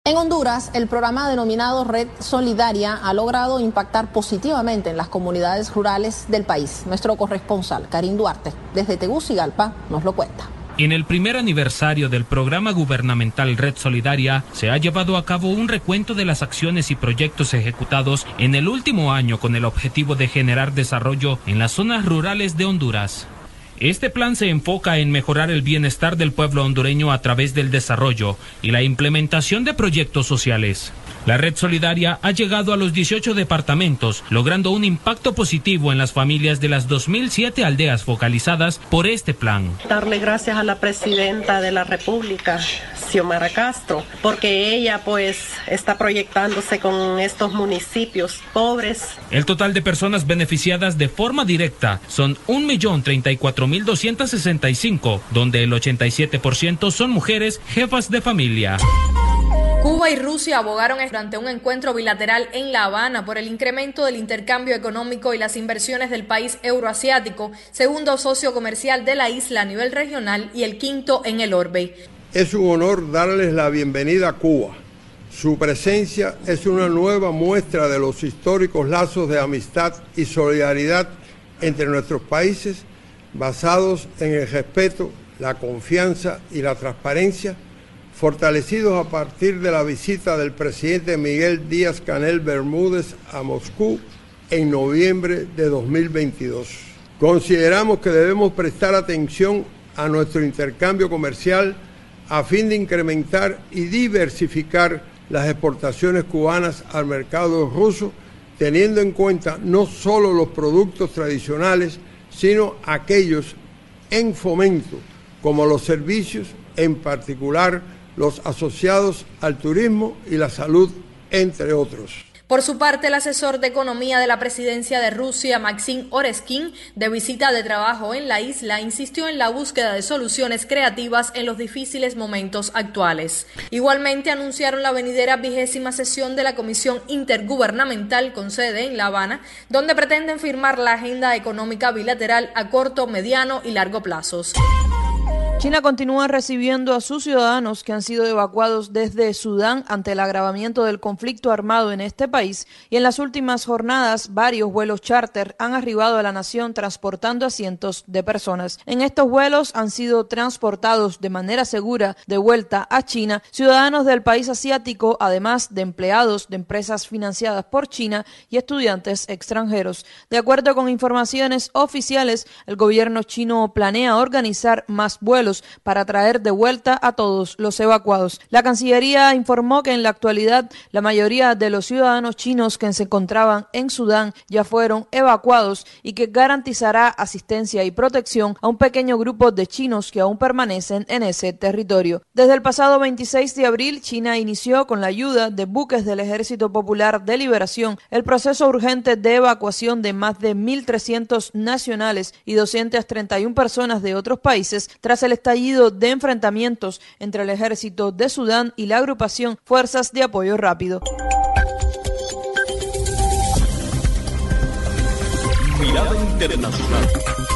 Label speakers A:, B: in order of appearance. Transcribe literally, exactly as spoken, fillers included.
A: En Honduras, el programa denominado Red Solidaria ha logrado impactar positivamente en las comunidades rurales del país. Nuestro corresponsal, Karim Duarte, desde Tegucigalpa, nos lo cuenta.
B: En el primer aniversario del programa gubernamental Red Solidaria, se ha llevado a cabo un recuento de las acciones y proyectos ejecutados en el último año con el objetivo de generar desarrollo en las zonas rurales de Honduras. Este plan se enfoca en mejorar el bienestar del pueblo hondureño a través del desarrollo y la implementación de proyectos sociales. La Red Solidaria ha llegado a los dieciocho departamentos, logrando un impacto positivo en las familias de las dos mil siete aldeas focalizadas por este plan.
C: Darle gracias a la presidenta de la República, Xiomara Castro, porque ella pues está proyectándose con estos municipios pobres.
B: El total de personas beneficiadas de forma directa son un millón treinta y cuatro mil doscientos sesenta y cinco, donde el ochenta y siete por ciento son mujeres jefas de familia.
D: Cuba y Rusia abogaron durante un encuentro bilateral en La Habana por el incremento del intercambio económico y las inversiones del país euroasiático, segundo socio comercial de la isla a nivel regional y el quinto en el orbe.
E: Es un honor darles la bienvenida a Cuba. Su presencia es una nueva muestra de los históricos lazos de amistad y solidaridad entre nuestros países, basados en el respeto, la confianza y la transparencia, fortalecidos a partir de la visita del presidente Miguel Díaz-Canel Bermúdez a Moscú en noviembre de dos mil veintidós. Consideramos que debemos prestar atención a nuestro intercambio comercial a fin de incrementar y diversificar las exportaciones cubanas al mercado ruso, teniendo en cuenta no solo los productos tradicionales, sino aquellos en fomento, como los servicios, en particular los asociados al turismo y la salud, entre otros.
D: Por su parte, el asesor de Economía de la Presidencia de Rusia, Maxim Oreskin, de visita de trabajo en la isla, insistió en la búsqueda de soluciones creativas en los difíciles momentos actuales. Igualmente, anunciaron la venidera vigésima sesión de la Comisión Intergubernamental con sede en La Habana, donde pretenden firmar la agenda económica bilateral a corto, mediano y largo plazos.
F: China continúa recibiendo a sus ciudadanos que han sido evacuados desde Sudán ante el agravamiento del conflicto armado en este país, y en las últimas jornadas varios vuelos charter han arribado a la nación transportando a cientos de personas. En estos vuelos han sido transportados de manera segura de vuelta a China ciudadanos del país asiático, además de empleados de empresas financiadas por China y estudiantes extranjeros. De acuerdo con informaciones oficiales, el gobierno chino planea organizar más vuelos para traer de vuelta a todos los evacuados. La Cancillería informó que en la actualidad la mayoría de los ciudadanos chinos que se encontraban en Sudán ya fueron evacuados y que garantizará asistencia y protección a un pequeño grupo de chinos que aún permanecen en ese territorio. Desde el pasado veintiséis de abril, China inició con la ayuda de buques del Ejército Popular de Liberación el proceso urgente de evacuación de más de mil trescientos nacionales y doscientas treinta y una personas de otros países tras el estallido de enfrentamientos entre el ejército de Sudán y la agrupación Fuerzas de Apoyo Rápido.
G: Mirada Internacional.